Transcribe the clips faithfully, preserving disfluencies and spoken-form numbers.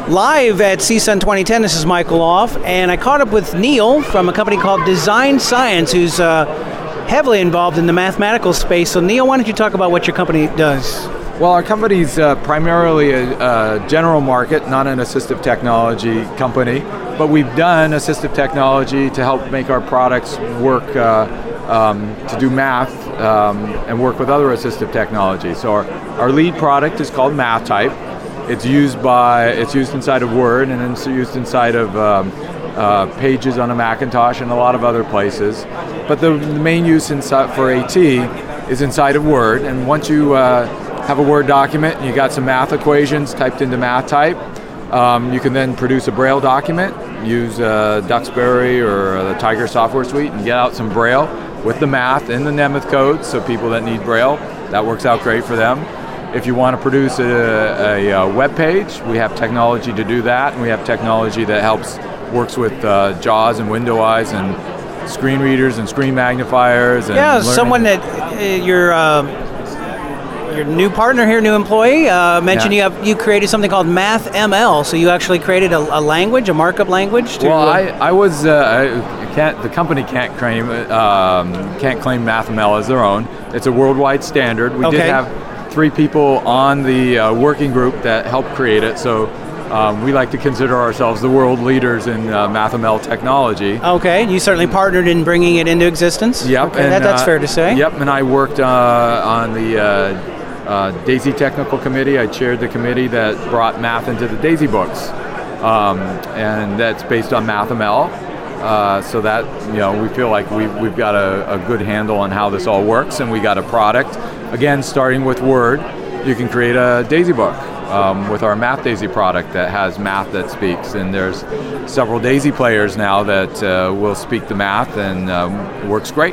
Live at C S U N twenty ten, this is Michael Off, and I caught up with Neil from a company called Design Science, who's uh, heavily involved in the mathematical space. So Neil, why don't you talk about what your company does? Well, our company's uh, primarily a, a general market, not an assistive technology company, but we've done assistive technology to help make our products work, uh, um, to do math um, and work with other assistive technology. So our, our lead product is called MathType. It's used by, it's used inside of Word, and it's used inside of um, uh, Pages on a Macintosh and a lot of other places. But the, the main use inside for AT is inside of Word, and once you uh, have a Word document and you got some math equations typed into MathType, um, you can then produce a Braille document, use uh, Duxbury or the Tiger software suite and get out some Braille with the math in the Nemeth code, so people that need Braille, that works out great for them. If you want to produce a, a, a web page, we have technology to do that, and we have technology that helps, works with uh, JAWS and Window Eyes and screen readers and screen magnifiers. And yeah, learning. Someone that uh, your uh, your new partner here, new employee, uh, mentioned yeah. you have you created something called MathML. So you actually created a, a language, a markup language. To, well, I I was uh, I can't the company can't claim um, can't claim MathML as their own. It's a worldwide standard. We okay. did have three people on the uh, working group that helped create it, so um, we like to consider ourselves the world leaders in uh, MathML technology. Okay, you certainly partnered in bringing it into existence. Yep, okay, and, that, that's uh, fair to say. Yep, and I worked uh, on the uh, uh, DAISY Technical Committee. I chaired the committee that brought math into the DAISY books, um, and that's based on MathML. Uh, so that, you know, we feel like we, we've got a, a good handle on how this all works, and we got a product. Again, starting with Word, you can create a DAISY book um, with our Math DAISY product that has math that speaks, and there's several DAISY players now that uh, will speak the math, and um, it works great.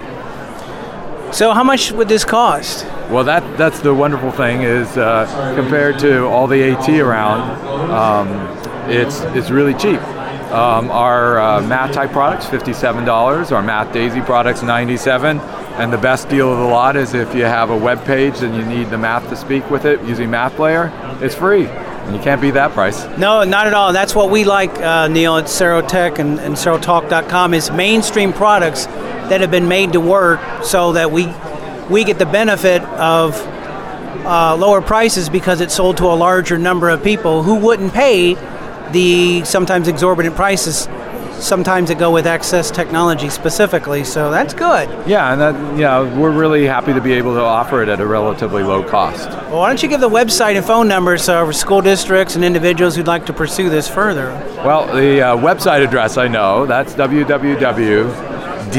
So how much would this cost? Well, that that's the wonderful thing is uh, compared to all the AT around, um, it's it's really cheap. Um, our uh, MathType products, fifty-seven dollars. Our Math DAISY products, ninety-seven dollars. And the best deal of the lot is if you have a web page and you need the math to speak with it using MathPlayer, it's free. And you can't beat that price. No, not at all. That's what we like, uh, Neil, at Serotech and, and Serotalk dot com is mainstream products that have been made to work so that we we get the benefit of uh, lower prices because it's sold to a larger number of people who wouldn't pay the sometimes exorbitant prices sometimes that go with Access Technology specifically, so that's good. Yeah, and that, yeah, we're really happy to be able to offer it at a relatively low cost. Well, why don't you give the website and phone numbers uh, for school districts and individuals who'd like to pursue this further? Well, the uh, website address I know, that's w w w dot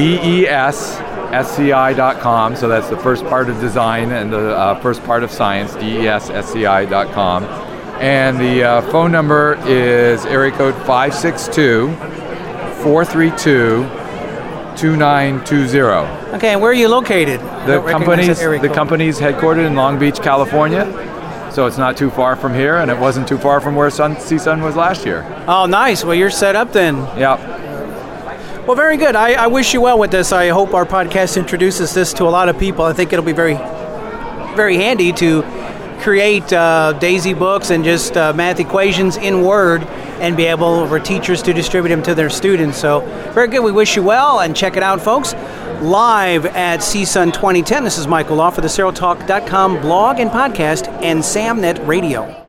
desci dot com, so that's the first part of design and the uh, first part of science, desci dot com. And the uh, phone number is area code five six two, four three two, two nine two zero. Okay, and where are you located? The company's the company's headquartered in Long Beach, California. So it's not too far from here, and it wasn't too far from where Sun, C S U N was last year. Oh, nice. Well, you're set up then. Yep. Well, very good. I, I wish you well with this. I hope our podcast introduces this to a lot of people. I think it'll be very, very handy to create uh, DAISY books and just uh, math equations in Word and be able for teachers to distribute them to their students. So very good. We wish you well, and check it out, folks. Live at C S U N twenty ten, this is Michael Off for the Serotalk dot com blog and podcast and SamNet Radio.